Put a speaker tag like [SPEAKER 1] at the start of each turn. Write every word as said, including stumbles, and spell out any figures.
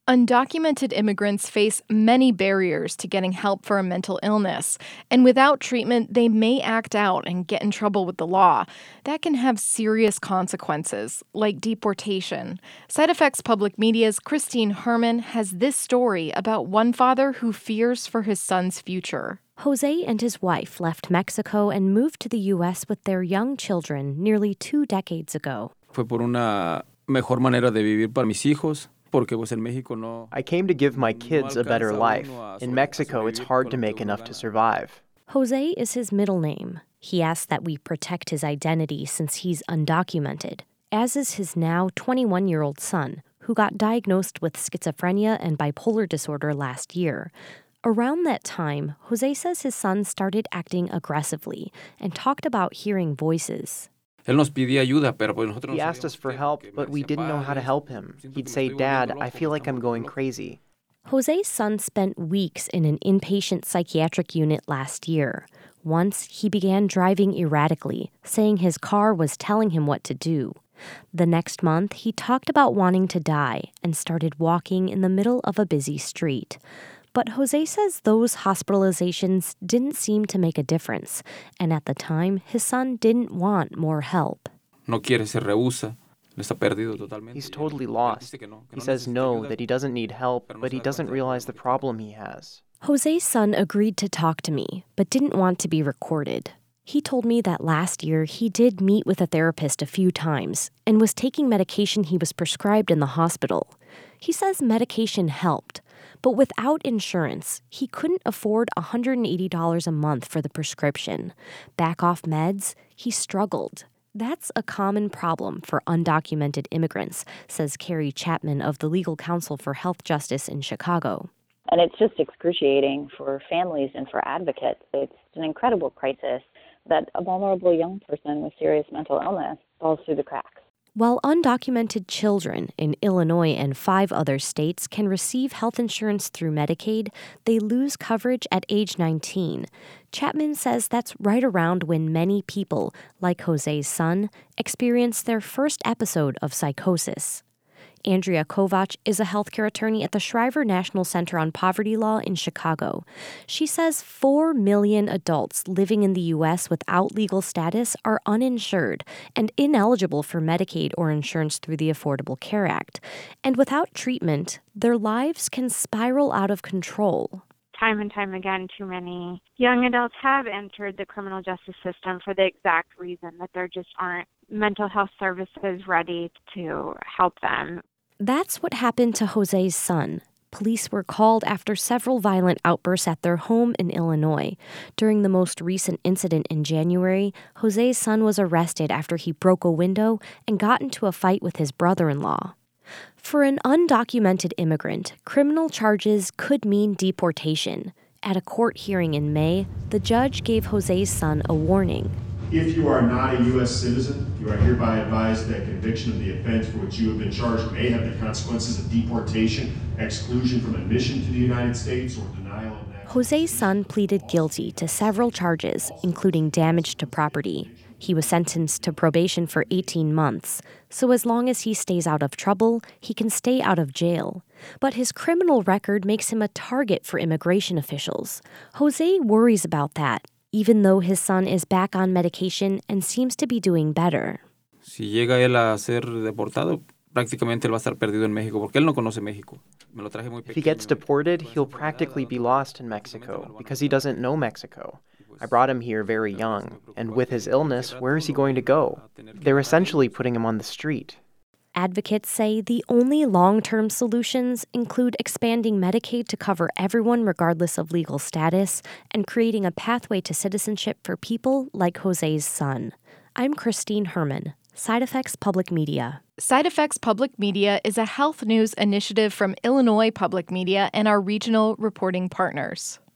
[SPEAKER 1] Undocumented immigrants face many barriers to getting help for a mental illness, and without treatment, they may act out and get in trouble with the law. That can have serious consequences, like deportation. SideEffects Public Media's Christine Herman has this story about one father who fears for his son's future.
[SPEAKER 2] Jose and his wife left Mexico and moved to the U S with their young children nearly two decades ago.
[SPEAKER 3] Fue por una mejor manera de vivir para mis hijos.
[SPEAKER 4] I came to give my kids a better life. In Mexico, it's hard to make enough to survive.
[SPEAKER 2] Jose is his middle name. He asks that we protect his identity since he's undocumented, as is his now twenty-one-year-old son, who got diagnosed with schizophrenia and bipolar disorder last year. Around that time, Jose says his son started acting aggressively and talked about hearing voices.
[SPEAKER 4] He asked us for help, but we didn't know how to help him. He'd say, "Dad, I feel like I'm going crazy."
[SPEAKER 2] Jose's son spent weeks in an inpatient psychiatric unit last year. Once, he began driving erratically, saying his car was telling him what to do. The next month, he talked about wanting to die and started walking in the middle of a busy street. But Jose says those hospitalizations didn't seem to make a difference, and at the time, his son didn't want more help.
[SPEAKER 4] He's totally lost. He says no, that he doesn't need help, but he doesn't realize the problem he has.
[SPEAKER 2] Jose's son agreed to talk to me, but didn't want to be recorded. He told me that last year he did meet with a therapist a few times and was taking medication he was prescribed in the hospital. He says medication helped. But without insurance, he couldn't afford one hundred eighty dollars a month for the prescription. Back off meds, he struggled. That's a common problem for undocumented immigrants, says Carrie Chapman of the Legal Council for Health Justice in Chicago.
[SPEAKER 5] And it's just excruciating for families and for advocates. It's an incredible crisis that a vulnerable young person with serious mental illness falls through the cracks.
[SPEAKER 2] While undocumented children in Illinois and five other states can receive health insurance through Medicaid, they lose coverage at age nineteen. Chapman says that's right around when many people, like Jose's son, experience their first episode of psychosis. Andrea Kovach is a healthcare attorney at the Shriver National Center on Poverty Law in Chicago. She says four million adults living in the U S without legal status are uninsured and ineligible for Medicaid or insurance through the Affordable Care Act. And without treatment, their lives can spiral out of control.
[SPEAKER 6] Time and time again, too many young adults have entered the criminal justice system for the exact reason that there just aren't mental health services ready to help them.
[SPEAKER 2] That's what happened to Jose's son. Police were called after several violent outbursts at their home in Illinois. During the most recent incident in January, Jose's son was arrested after he broke a window and got into a fight with his brother-in-law. For an undocumented immigrant, criminal charges could mean deportation. At a court hearing in May, the judge gave Jose's son a warning.
[SPEAKER 7] If you are not a U S citizen, you are hereby advised that conviction of the offense for which you have been charged may have the consequences of deportation, exclusion from admission to the United States, or denial of nationality.
[SPEAKER 2] Jose's son pleaded guilty to several charges, including damage to property. He was sentenced to probation for eighteen months, so as long as he stays out of trouble, he can stay out of jail. But his criminal record makes him a target for immigration officials. Jose worries about that, even though his son is back on medication and seems to be doing better.
[SPEAKER 3] Si llega él a ser deportado, prácticamente él va a estar perdido en México porque él no conoce México. Me lo traje muy pequeño.
[SPEAKER 4] If he gets deported, he'll practically be lost in Mexico because he doesn't know Mexico. I brought him here very young, and with his illness, where is he going to go? They're essentially putting him on the street.
[SPEAKER 2] Advocates say the only long-term solutions include expanding Medicaid to cover everyone regardless of legal status and creating a pathway to citizenship for people like Jose's son. I'm Christine Herman, SideEffects Public Media.
[SPEAKER 1] SideEffects Public Media is a health news initiative from Illinois Public Media and our regional reporting partners.